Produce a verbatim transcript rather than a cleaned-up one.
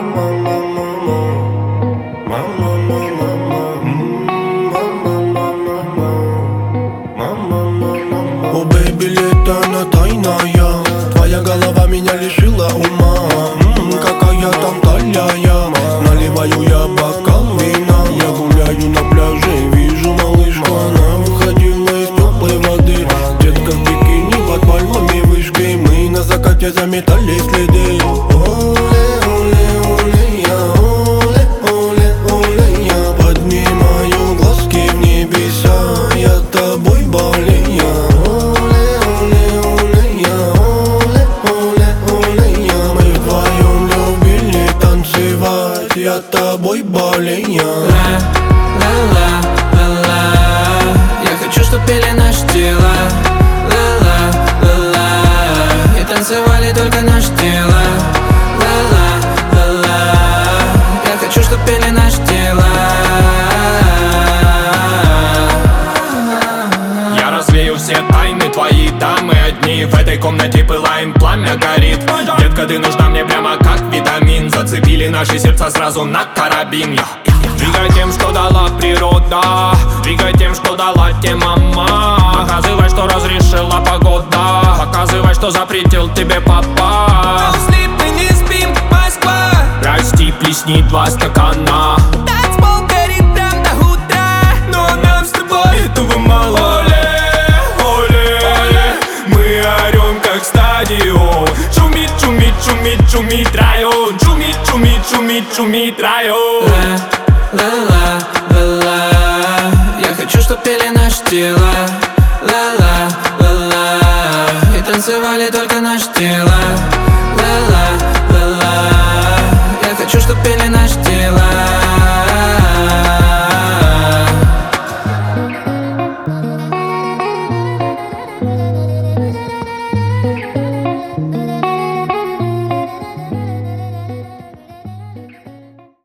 О, бэйби, лето, она тайная. Твоя голова меня лишила ума. М-м, какая там талия. Наливаю я бокал вина. Я гуляю на пляже, вижу малышку. Она выходила из теплой воды. Детка в бикини под пальмами вышкой. Мы на закате заметали следы. Оле, оле, оле, я, оле, оле, оле, я поднимаю глазки в небеса. Я тобой болею. Я тобой болею. Ла-ла-ла-ла. Я хочу, чтоб пели наши тела. Ла-ла-ла-ла. И танцевали только наши тела. Ла-ла-ла-ла. Я хочу, чтоб пели наши тела. Я развею все тайны твои, да, мы одни. В этой комнате пылаем, пламя горит. Детка, ты нужна мне прямо как витамин. Зацепили наши сердца сразу на карабин. Двигай тем, что дала природа. Двигай тем, что дала тебе мама. Показывай, что разрешила погода. Показывай, что запретил тебе папа. Мы не спим, Москва. Прости, плесни два стакана. Танцпол горит прям до утра. Но нам с тобой этого мало. Шумит, шумит, шумит, шумит район. Шумит, шумит, шумит, шумит район. Ла-ла-ла-ла. Я хочу, чтоб пели наши тела. Ла-ла-ла-ла. И танцевали только наши тела. Ла-ла.